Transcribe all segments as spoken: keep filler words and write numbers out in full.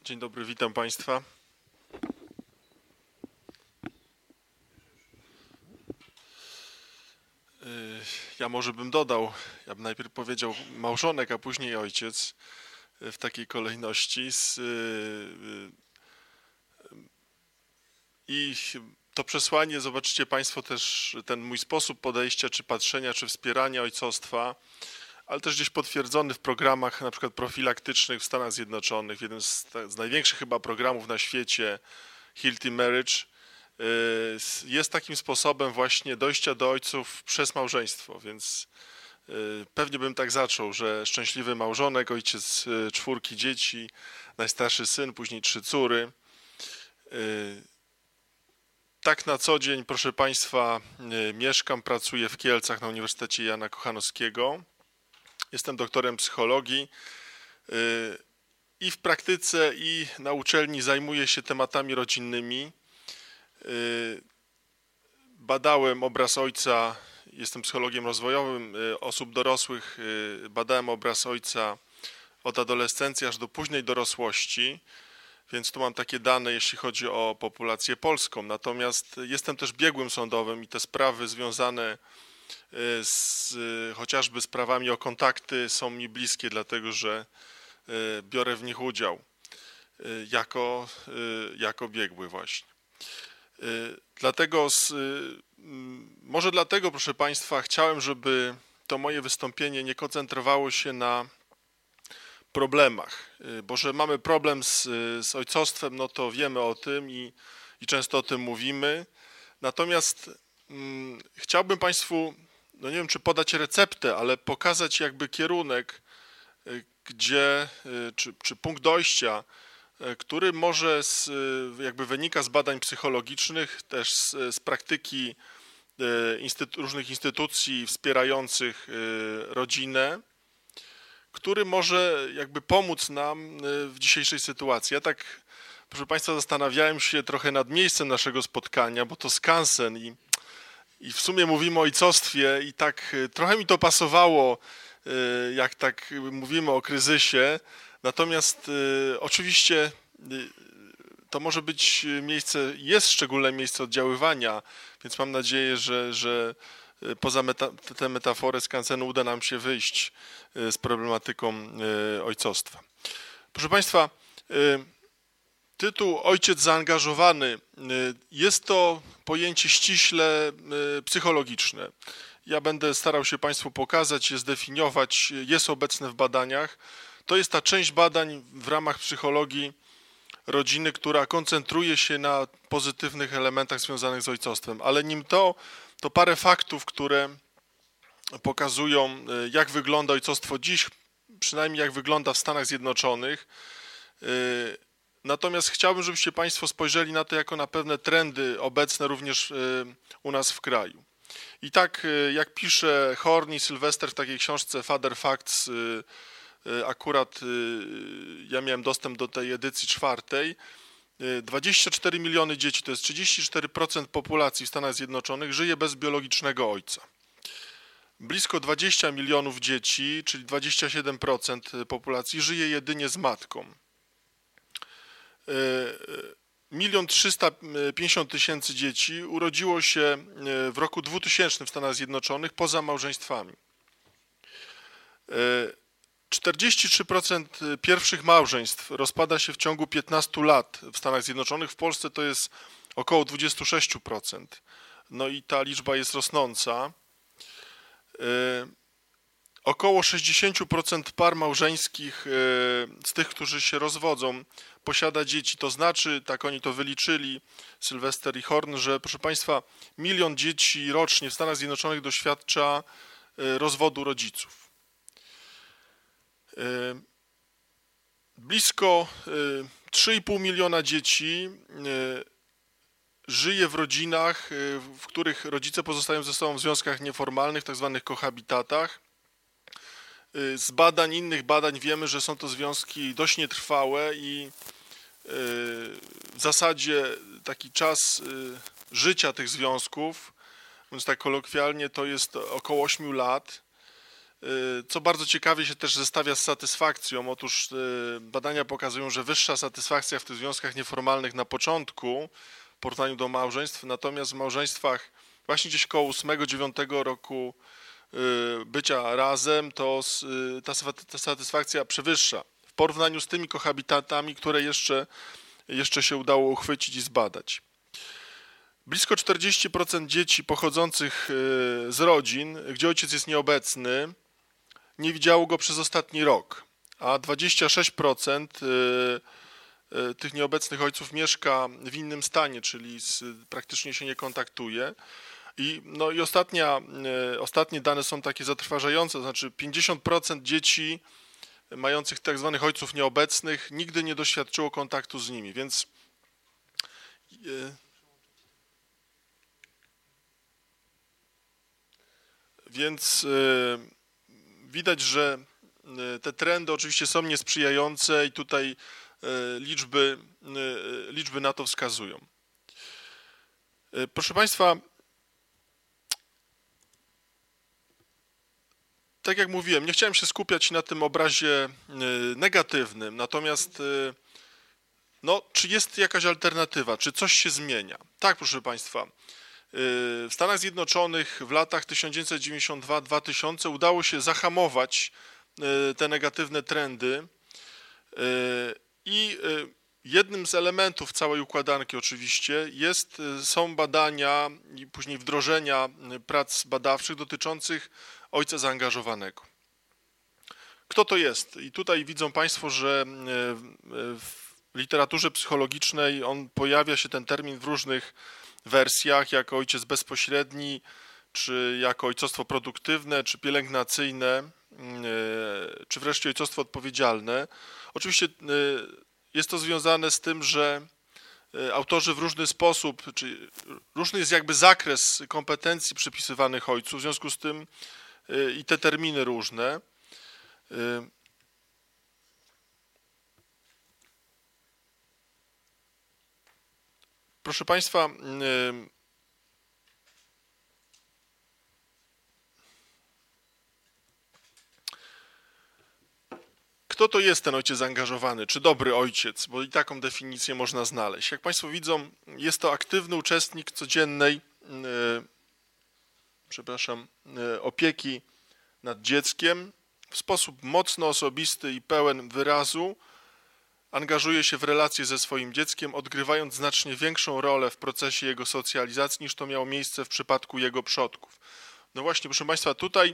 Dzień dobry, witam Państwa. Ja może bym dodał, ja bym najpierw powiedział małżonek, a później ojciec w takiej kolejności. I to przesłanie, zobaczycie Państwo też ten mój sposób podejścia, czy patrzenia, czy wspierania ojcostwa, ale też gdzieś potwierdzony w programach na przykład profilaktycznych w Stanach Zjednoczonych, jeden z, z największych chyba programów na świecie, Healthy Marriage, jest takim sposobem właśnie dojścia do ojców przez małżeństwo, więc pewnie bym tak zaczął, że szczęśliwy małżonek, ojciec czwórki dzieci, najstarszy syn, później trzy córy. Tak na co dzień, proszę Państwa, mieszkam, pracuję w Kielcach na Uniwersytecie Jana Kochanowskiego. Jestem doktorem psychologii i w praktyce, i na uczelni zajmuję się tematami rodzinnymi. Badałem obraz ojca, jestem psychologiem rozwojowym osób dorosłych, badałem obraz ojca od adolescencji aż do późnej dorosłości, więc tu mam takie dane, jeśli chodzi o populację polską. Natomiast jestem też biegłym sądowym i te sprawy związane z chociażby sprawami o kontakty są mi bliskie, dlatego że biorę w nich udział jako, jako biegły właśnie. Dlatego, z, może dlatego, proszę Państwa, chciałem, żeby to moje wystąpienie nie koncentrowało się na problemach, bo że mamy problem z, z ojcostwem, no to wiemy o tym i, i często o tym mówimy. Natomiast hmm, chciałbym Państwu, no nie wiem, czy podać receptę, ale pokazać jakby kierunek, gdzie, czy, czy punkt dojścia, który może z, jakby wynika z badań psychologicznych, też z, z praktyki instytu, różnych instytucji wspierających rodzinę, który może jakby pomóc nam w dzisiejszej sytuacji. Ja tak, proszę Państwa, zastanawiałem się trochę nad miejscem naszego spotkania, bo to skansen i, i w sumie mówimy o ojcostwie i tak trochę mi to pasowało, jak tak mówimy o kryzysie. Natomiast y, oczywiście y, to może być miejsce, jest szczególne miejsce oddziaływania, więc mam nadzieję, że, że poza meta, tę metaforę skansenu uda nam się wyjść y, z problematyką y, ojcostwa. Proszę Państwa, y, tytuł Ojciec zaangażowany y, jest to pojęcie ściśle y, psychologiczne. Ja będę starał się Państwu pokazać, je zdefiniować, jest obecne w badaniach. To jest ta część badań w ramach psychologii rodziny, która koncentruje się na pozytywnych elementach związanych z ojcostwem. Ale nim to, to parę faktów, które pokazują, jak wygląda ojcostwo dziś, przynajmniej jak wygląda w Stanach Zjednoczonych. Natomiast chciałbym, żebyście Państwo spojrzeli na to jako na pewne trendy obecne również u nas w kraju. I tak, jak pisze Horn i Sylwester w takiej książce Father Facts, akurat ja miałem dostęp do tej edycji czwartej, dwadzieścia cztery miliony dzieci, to jest trzydzieści cztery procent populacji w Stanach Zjednoczonych, żyje bez biologicznego ojca. Blisko dwadzieścia milionów dzieci, czyli dwadzieścia siedem procent populacji, żyje jedynie z matką. Milion trzysta pięćdziesiąt tysięcy dzieci urodziło się w roku dwutysięcznym w Stanach Zjednoczonych poza małżeństwami. czterdzieści trzy procent pierwszych małżeństw rozpada się w ciągu piętnastu lat w Stanach Zjednoczonych. W Polsce to jest około dwadzieścia sześć procent. No i ta liczba jest rosnąca. Około sześćdziesiąt procent par małżeńskich z tych, którzy się rozwodzą, posiada dzieci. To znaczy, tak oni to wyliczyli, Sylwester i Horn, że proszę Państwa, milion dzieci rocznie w Stanach Zjednoczonych doświadcza rozwodu rodziców. Blisko trzy i pół miliona dzieci żyje w rodzinach, w których rodzice pozostają ze sobą w związkach nieformalnych, tak zwanych kohabitatach. Z badań, innych badań wiemy, że są to związki dość nietrwałe i w zasadzie taki czas życia tych związków, mówiąc tak kolokwialnie, to jest około ośmiu lat. co bardzo ciekawie się też zestawia z satysfakcją. Otóż badania pokazują, że wyższa satysfakcja w tych związkach nieformalnych na początku w porównaniu do małżeństw, natomiast w małżeństwach właśnie gdzieś koło ósmego, dziewiątego roku bycia razem, to ta satysfakcja przewyższa w porównaniu z tymi kohabitantami, które jeszcze, jeszcze się udało uchwycić i zbadać. Blisko czterdzieści procent dzieci pochodzących z rodzin, gdzie ojciec jest nieobecny, nie widziało go przez ostatni rok, a dwadzieścia sześć procent tych nieobecnych ojców mieszka w innym stanie, czyli z, praktycznie się nie kontaktuje. I, no i ostatnia, ostatnie dane są takie zatrważające, to znaczy pięćdziesiąt procent dzieci mających tak zwanych ojców nieobecnych nigdy nie doświadczyło kontaktu z nimi, więc więc widać, że te trendy oczywiście są niesprzyjające i tutaj liczby, liczby na to wskazują. Proszę Państwa, tak jak mówiłem, nie chciałem się skupiać na tym obrazie negatywnym, natomiast no, czy jest jakaś alternatywa, czy coś się zmienia? Tak, proszę Państwa, w Stanach Zjednoczonych w latach tysiąc dziewięćset dziewięćdziesiąt dwa do dwa tysiące udało się zahamować te negatywne trendy i jednym z elementów całej układanki oczywiście jest, są badania i później wdrożenia prac badawczych dotyczących ojca zaangażowanego. Kto to jest? I tutaj widzą Państwo, że w literaturze psychologicznej on pojawia się ten termin w różnych wersjach, jako ojciec bezpośredni, czy jako ojcostwo produktywne, czy pielęgnacyjne, czy wreszcie ojcostwo odpowiedzialne. Oczywiście jest to związane z tym, że autorzy w różny sposób, czy różny jest jakby zakres kompetencji przypisywanych ojcu, w związku z tym i te terminy różne. Proszę Państwa, kto to jest ten ojciec zaangażowany, czy dobry ojciec, bo i taką definicję można znaleźć. Jak Państwo widzą, jest to aktywny uczestnik codziennej, przepraszam, opieki nad dzieckiem, w sposób mocno osobisty i pełen wyrazu angażuje się w relacje ze swoim dzieckiem, odgrywając znacznie większą rolę w procesie jego socjalizacji, niż to miało miejsce w przypadku jego przodków. No właśnie, proszę Państwa, tutaj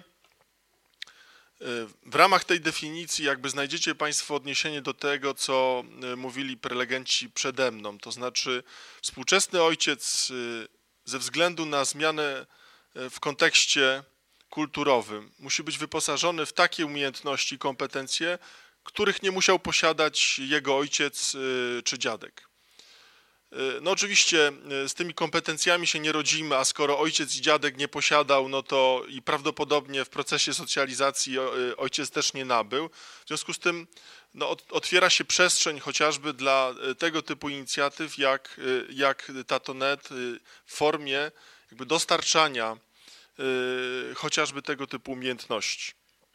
w ramach tej definicji jakby znajdziecie Państwo odniesienie do tego, co mówili prelegenci przede mną, to znaczy współczesny ojciec ze względu na zmianę w kontekście kulturowym musi być wyposażony w takie umiejętności i kompetencje, których nie musiał posiadać jego ojciec czy dziadek. No oczywiście z tymi kompetencjami się nie rodzimy, a skoro ojciec i dziadek nie posiadał, no to i prawdopodobnie w procesie socjalizacji ojciec też nie nabył. W związku z tym no, otwiera się przestrzeń chociażby dla tego typu inicjatyw jak, jak Tatonet w formie jakby dostarczania chociażby tego typu umiejętności.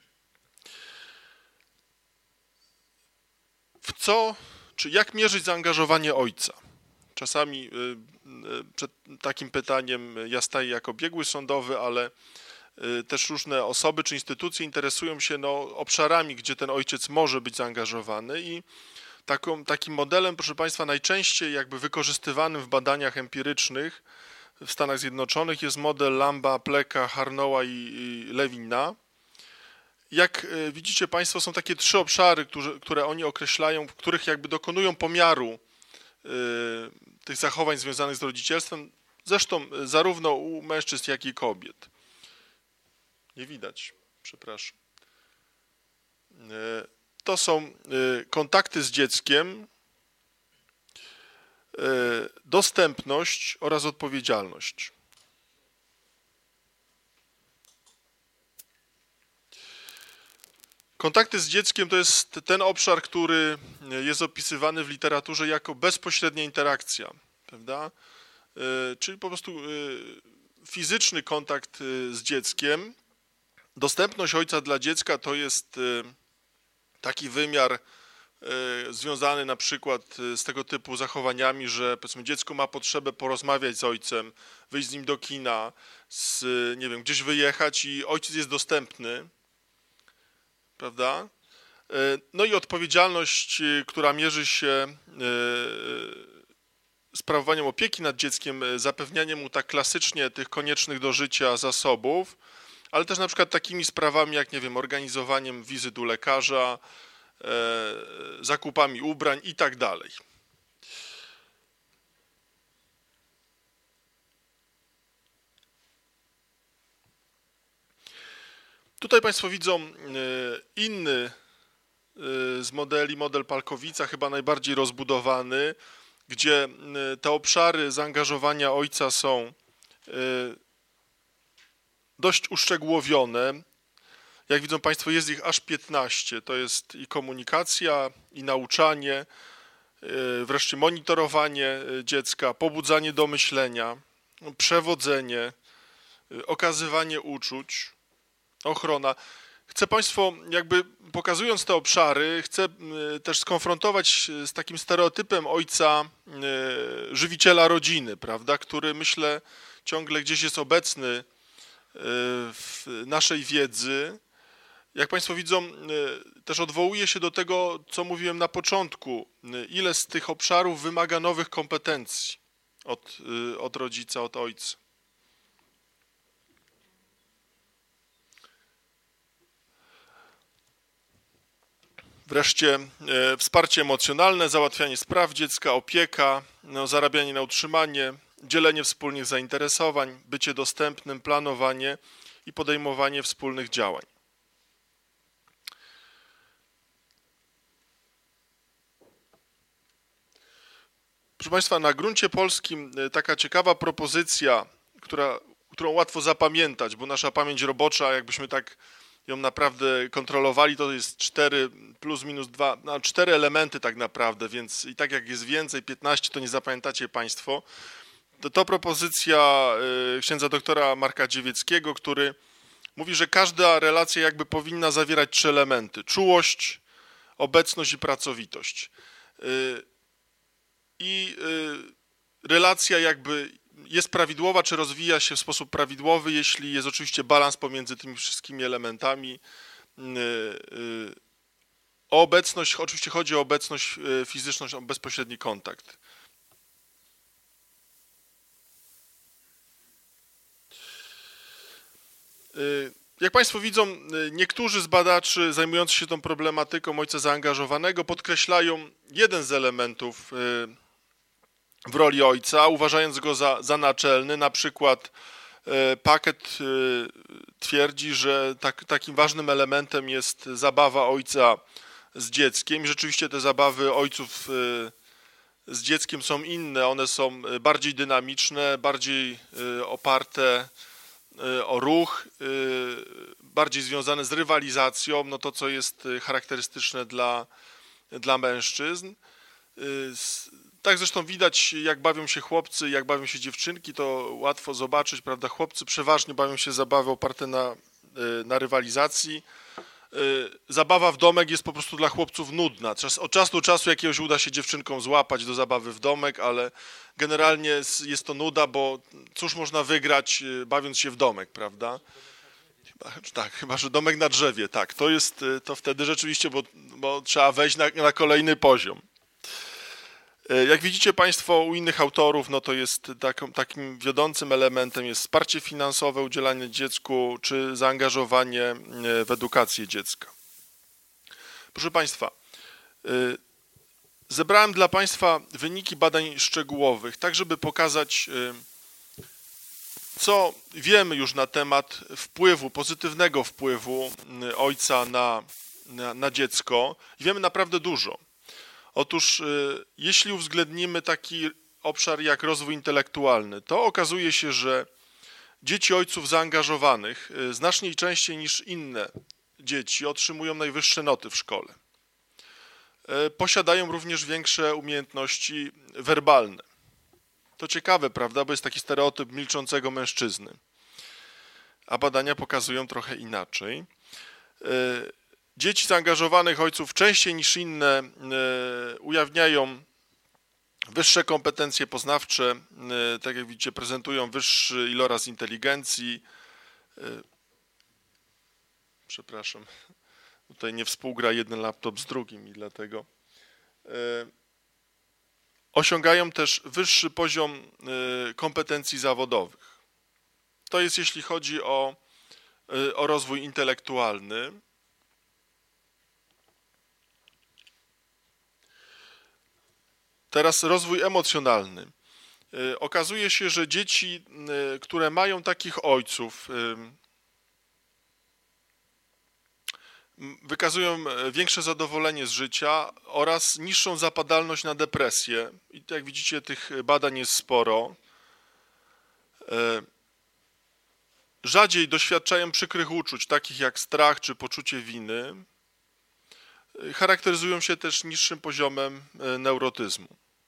W co, czy jak mierzyć zaangażowanie ojca? Czasami przed takim pytaniem ja staję jako biegły sądowy, ale też różne osoby czy instytucje interesują się no, obszarami, gdzie ten ojciec może być zaangażowany i taką, takim modelem, proszę Państwa, najczęściej jakby wykorzystywanym w badaniach empirycznych w Stanach Zjednoczonych jest model Lamba, Pleka, Harnoła i Lewina. Jak widzicie Państwo, są takie trzy obszary, które, które oni określają, w których jakby dokonują pomiaru y, tych zachowań związanych z rodzicielstwem, zresztą zarówno u mężczyzn, jak i kobiet. Nie widać, przepraszam. Y, to są y, kontakty z dzieckiem, y, dostępność oraz odpowiedzialność. Kontakty z dzieckiem to jest ten obszar, który jest opisywany w literaturze jako bezpośrednia interakcja, prawda? Czyli po prostu fizyczny kontakt z dzieckiem, dostępność ojca dla dziecka to jest taki wymiar związany na przykład z tego typu zachowaniami, że powiedzmy dziecko ma potrzebę porozmawiać z ojcem, wyjść z nim do kina, z, nie wiem, gdzieś wyjechać i ojciec jest dostępny, prawda? No i odpowiedzialność, która mierzy się sprawowaniem opieki nad dzieckiem, zapewnianiem mu tak klasycznie tych koniecznych do życia zasobów, ale też na przykład takimi sprawami jak, nie wiem, organizowaniem wizyt u lekarza, zakupami ubrań i tak dalej. Tutaj Państwo widzą inny z modeli, model Palkowica, chyba najbardziej rozbudowany, gdzie te obszary zaangażowania ojca są dość uszczegółowione. Jak widzą Państwo, jest ich aż piętnaście. To jest i komunikacja, i nauczanie, wreszcie monitorowanie dziecka, pobudzanie do myślenia, przewodzenie, okazywanie uczuć, ochrona. Chcę Państwu, jakby pokazując te obszary, chcę też skonfrontować z takim stereotypem ojca żywiciela rodziny, prawda, który myślę ciągle gdzieś jest obecny w naszej wiedzy. Jak Państwo widzą, też odwołuje się do tego, co mówiłem na początku, ile z tych obszarów wymaga nowych kompetencji od, od rodzica, od ojca. Wreszcie wsparcie emocjonalne, załatwianie spraw dziecka, opieka, no, zarabianie na utrzymanie, dzielenie wspólnych zainteresowań, bycie dostępnym, planowanie i podejmowanie wspólnych działań. Proszę Państwa, na gruncie polskim taka ciekawa propozycja, która, którą łatwo zapamiętać, bo nasza pamięć robocza, jakbyśmy tak ją naprawdę kontrolowali, to jest cztery plus minus dwa, no cztery elementy tak naprawdę, więc i tak jak jest więcej, piętnaście, to nie zapamiętacie Państwo. To, to propozycja księdza doktora Marka Dziewieckiego, który mówi, że każda relacja jakby powinna zawierać trzy elementy. Czułość, obecność i pracowitość. I relacja jakby jest prawidłowa, czy rozwija się w sposób prawidłowy, jeśli jest oczywiście balans pomiędzy tymi wszystkimi elementami. O obecność, oczywiście chodzi o obecność fizyczną, o bezpośredni kontakt. Jak Państwo widzą, niektórzy z badaczy zajmujących się tą problematyką ojca zaangażowanego podkreślają jeden z elementów w roli ojca, uważając go za, za naczelny. Na przykład Packet twierdzi, że tak, takim ważnym elementem jest zabawa ojca z dzieckiem. I rzeczywiście te zabawy ojców z dzieckiem są inne, one są bardziej dynamiczne, bardziej oparte o ruch, bardziej związane z rywalizacją, no to co jest charakterystyczne dla, dla mężczyzn. Tak zresztą widać, jak bawią się chłopcy, jak bawią się dziewczynki, to łatwo zobaczyć, prawda? Chłopcy przeważnie bawią się zabawy oparte na, na rywalizacji. Zabawa w domek jest po prostu dla chłopców nudna. Od czasu do czasu jakiegoś uda się dziewczynkom złapać do zabawy w domek, ale generalnie jest to nuda, bo cóż można wygrać bawiąc się w domek, prawda? Chyba, tak, chyba że domek na drzewie, tak. To jest to wtedy rzeczywiście, bo, bo trzeba wejść na, na kolejny poziom. Jak widzicie Państwo u innych autorów, no to jest taką, takim wiodącym elementem jest wsparcie finansowe, udzielanie dziecku, czy zaangażowanie w edukację dziecka. Proszę Państwa, zebrałem dla Państwa wyniki badań szczegółowych, tak żeby pokazać, co wiemy już na temat wpływu, pozytywnego wpływu ojca na, na, na dziecko. I wiemy naprawdę dużo. Otóż jeśli uwzględnimy taki obszar jak rozwój intelektualny, to okazuje się, że dzieci ojców zaangażowanych znacznie częściej niż inne dzieci otrzymują najwyższe noty w szkole. Posiadają również większe umiejętności werbalne. To ciekawe, prawda, bo jest taki stereotyp milczącego mężczyzny. a badania pokazują trochę inaczej. Dzieci zaangażowanych ojców częściej niż inne ujawniają wyższe kompetencje poznawcze, tak jak widzicie, prezentują wyższy iloraz inteligencji. Przepraszam, tutaj nie współgra jeden laptop z drugim i dlatego. Osiągają też wyższy poziom kompetencji zawodowych. To jest jeśli chodzi o, o rozwój intelektualny. Teraz rozwój emocjonalny. Okazuje się, że dzieci, które mają takich ojców, wykazują większe zadowolenie z życia oraz niższą zapadalność na depresję. I jak widzicie, tych badań jest sporo. Rzadziej doświadczają przykrych uczuć, takich jak strach czy poczucie winy. Charakteryzują się też niższym poziomem neurotyzmu.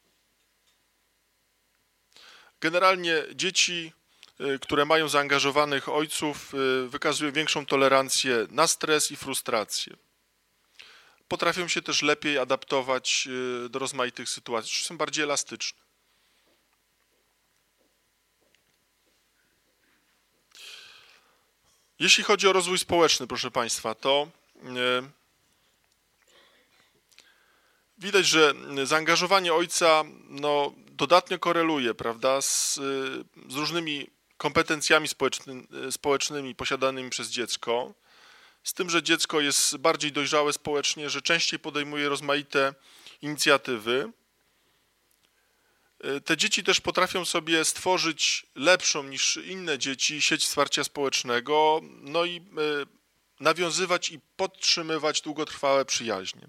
Generalnie dzieci, które mają zaangażowanych ojców, wykazują większą tolerancję na stres i frustrację. Potrafią się też lepiej adaptować do rozmaitych sytuacji, są bardziej elastyczne. Jeśli chodzi o rozwój społeczny, proszę Państwa, to widać, że zaangażowanie ojca no, dodatnio koreluje, prawda, z, z różnymi kompetencjami społeczny, społecznymi posiadanymi przez dziecko, z tym, że dziecko jest bardziej dojrzałe społecznie, że częściej podejmuje rozmaite inicjatywy. Te dzieci też potrafią sobie stworzyć lepszą niż inne dzieci sieć wsparcia społecznego, no i nawiązywać i podtrzymywać długotrwałe przyjaźnie.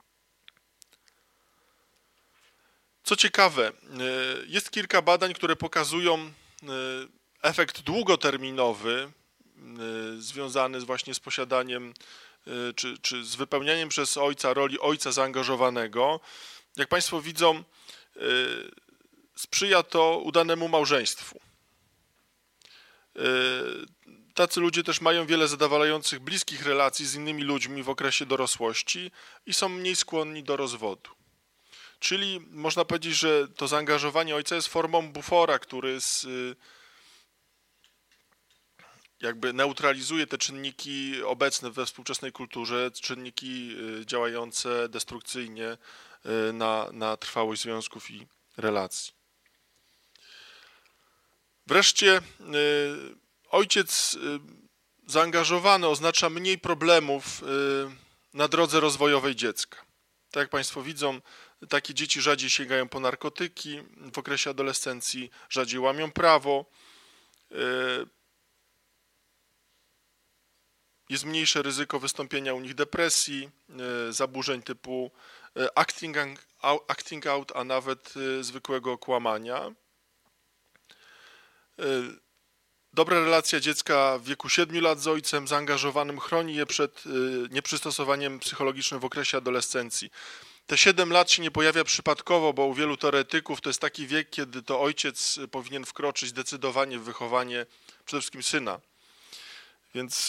Co ciekawe, jest kilka badań, które pokazują efekt długoterminowy związany właśnie z posiadaniem czy, czy z wypełnianiem przez ojca roli ojca zaangażowanego. Jak Państwo widzą, sprzyja to udanemu małżeństwu. Tacy ludzie też mają wiele zadowalających, bliskich relacji z innymi ludźmi w okresie dorosłości i są mniej skłonni do rozwodu. Czyli można powiedzieć, że to zaangażowanie ojca jest formą bufora, który z, jakby neutralizuje te czynniki obecne we współczesnej kulturze, czynniki działające destrukcyjnie na, na trwałość związków i relacji. Wreszcie ojciec zaangażowany oznacza mniej problemów na drodze rozwojowej dziecka. Tak jak Państwo widzą, takie dzieci rzadziej sięgają po narkotyki w okresie adolescencji, rzadziej łamią prawo. Jest mniejsze ryzyko wystąpienia u nich depresji, zaburzeń typu acting, acting out, a nawet zwykłego kłamania. Dobra relacja dziecka w wieku siedmiu lat z ojcem zaangażowanym chroni je przed nieprzystosowaniem psychologicznym w okresie adolescencji. Te siedem lat się nie pojawia przypadkowo, bo u wielu teoretyków to jest taki wiek, kiedy to ojciec powinien wkroczyć zdecydowanie w wychowanie przede wszystkim syna. Więc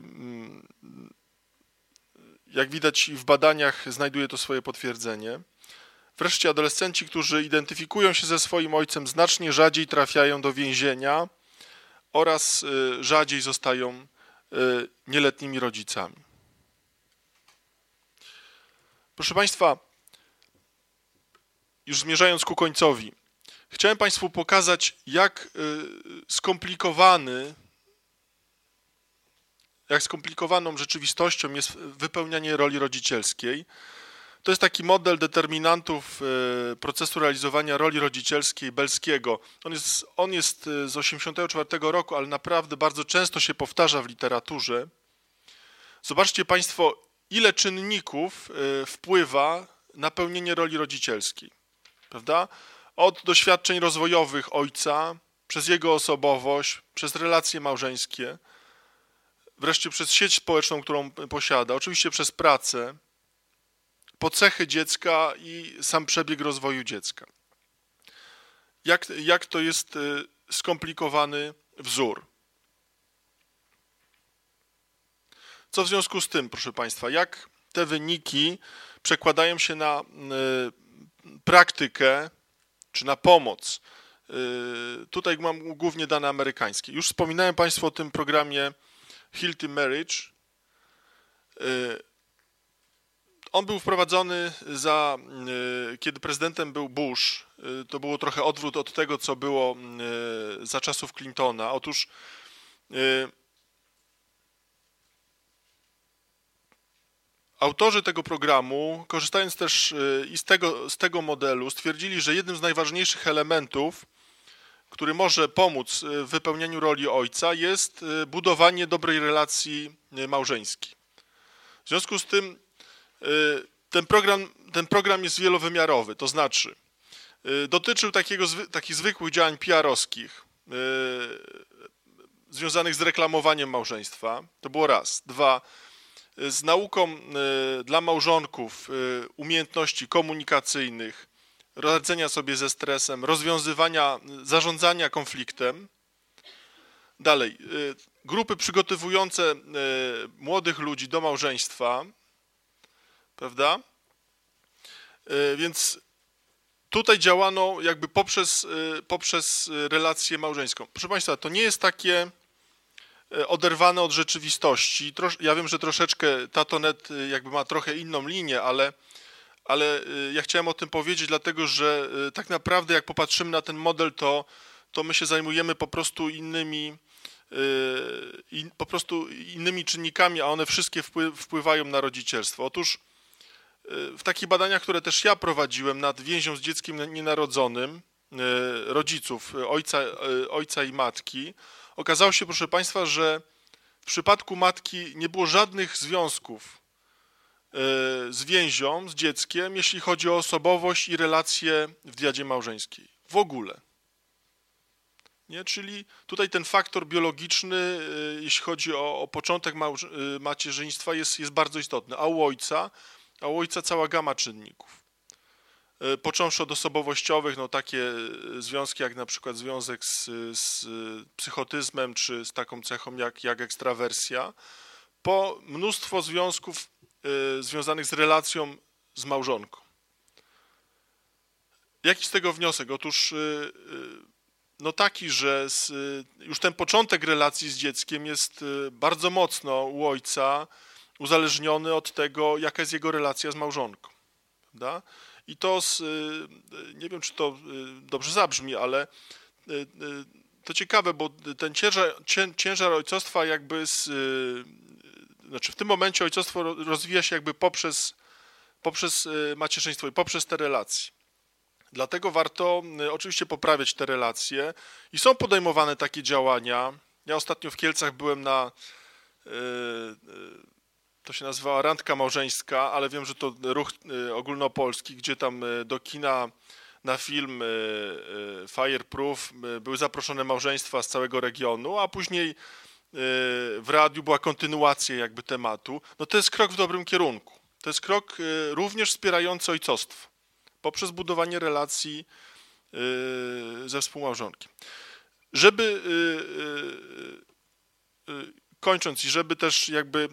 jak widać w badaniach znajduje to swoje potwierdzenie. Wreszcie adolescenci, którzy identyfikują się ze swoim ojcem, znacznie rzadziej trafiają do więzienia oraz rzadziej zostają nieletnimi rodzicami. Proszę Państwa, już zmierzając ku końcowi, chciałem Państwu pokazać, jak skomplikowany, jak skomplikowaną rzeczywistością jest wypełnianie roli rodzicielskiej. To jest taki model determinantów procesu realizowania roli rodzicielskiej Belskiego. On jest, on jest z tysiąc dziewięćset osiemdziesiątego czwartego roku, ale naprawdę bardzo często się powtarza w literaturze. Zobaczcie Państwo, ile czynników wpływa na pełnienie roli rodzicielskiej. Prawda? Od doświadczeń rozwojowych ojca, przez jego osobowość, przez relacje małżeńskie, wreszcie przez sieć społeczną, którą posiada, oczywiście przez pracę, po cechy dziecka i sam przebieg rozwoju dziecka. Jak, jak to jest skomplikowany wzór. Co w związku z tym, proszę Państwa, jak te wyniki przekładają się na praktykę czy na pomoc? Tutaj mam głównie dane amerykańskie. Już wspominałem Państwu o tym programie Healthy Marriage. On był wprowadzony za, kiedy prezydentem był Bush. To było trochę odwrót od tego, co było za czasów Clintona. Otóż autorzy tego programu, korzystając też i z tego, z tego modelu, stwierdzili, że jednym z najważniejszych elementów, który może pomóc w wypełnianiu roli ojca, jest budowanie dobrej relacji małżeńskiej. W związku z tym ten program, ten program jest wielowymiarowy, to znaczy dotyczył takiego, takich zwykłych działań P R-owskich związanych z reklamowaniem małżeństwa. To było raz. Dwa, z nauką dla małżonków umiejętności komunikacyjnych, radzenia sobie ze stresem, rozwiązywania, zarządzania konfliktem. Dalej, grupy przygotowujące młodych ludzi do małżeństwa, prawda? Więc tutaj działano jakby poprzez, poprzez relację małżeńską. Proszę Państwa, to nie jest takie oderwane od rzeczywistości. Ja wiem, że troszeczkę Tatonet jakby ma trochę inną linię, ale, ale ja chciałem o tym powiedzieć, dlatego że tak naprawdę jak popatrzymy na ten model, to, to my się zajmujemy po prostu innymi, po prostu innymi czynnikami, a one wszystkie wpływają na rodzicielstwo. Otóż w takich badaniach, które też ja prowadziłem nad więzią z dzieckiem nienarodzonym, rodziców, ojca, ojca i matki, okazało się, proszę Państwa, że w przypadku matki nie było żadnych związków z więzią, z dzieckiem, jeśli chodzi o osobowość i relacje w diadzie małżeńskiej. W ogóle. Nie? Czyli tutaj ten faktor biologiczny, jeśli chodzi o, o początek macierzyństwa, jest, jest bardzo istotny. A u ojca, a u ojca cała gama czynników. Począwszy od osobowościowych, no takie związki jak na przykład związek z, z psychotyzmem, czy z taką cechą jak, jak ekstrawersja, po mnóstwo związków y, związanych z relacją z małżonką. Jaki z tego wniosek? Otóż y, y, no taki, że z, już ten początek relacji z dzieckiem jest bardzo mocno u ojca uzależniony od tego, jaka jest jego relacja z małżonką. Prawda? I to, z, nie wiem, czy to dobrze zabrzmi, ale to ciekawe, bo ten ciężar, ciężar ojcostwa jakby, z, znaczy w tym momencie ojcostwo rozwija się jakby poprzez, poprzez macierzyństwo i poprzez te relacje. Dlatego warto oczywiście poprawiać te relacje i są podejmowane takie działania. Ja ostatnio w Kielcach byłem na, to się nazywała randka małżeńska, ale wiem, że to ruch ogólnopolski, gdzie tam do kina na film Fireproof były zaproszone małżeństwa z całego regionu, a później w radiu była kontynuacja jakby tematu. No to jest krok w dobrym kierunku. To jest krok również wspierający ojcostwo poprzez budowanie relacji ze współmałżonkiem. Żeby, kończąc i żeby też jakby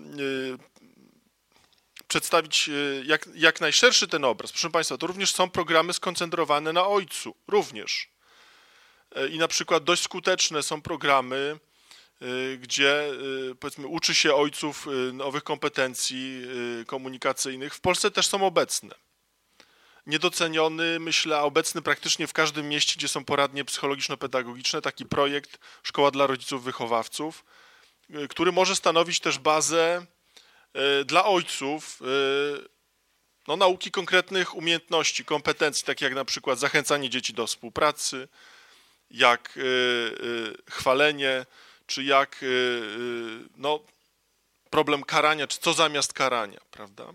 przedstawić jak, jak najszerszy ten obraz, proszę Państwa, to również są programy skoncentrowane na ojcu, również. I na przykład dość skuteczne są programy, gdzie powiedzmy uczy się ojców nowych kompetencji komunikacyjnych. W Polsce też są obecne. Niedoceniony, myślę, a obecny praktycznie w każdym mieście, gdzie są poradnie psychologiczno-pedagogiczne, taki projekt Szkoła dla Rodziców Wychowawców, który może stanowić też bazę dla ojców no, nauki konkretnych umiejętności, kompetencji, takie jak na przykład zachęcanie dzieci do współpracy, jak chwalenie, czy jak no, problem karania, czy co zamiast karania, prawda?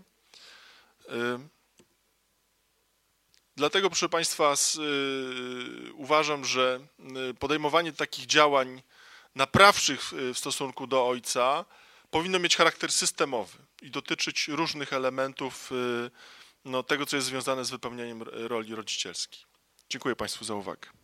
Dlatego, proszę Państwa, z, y, uważam, że podejmowanie takich działań naprawczych w stosunku do ojca powinno mieć charakter systemowy i dotyczyć różnych elementów y, no, tego, co jest związane z wypełnianiem roli rodzicielskiej. Dziękuję Państwu za uwagę.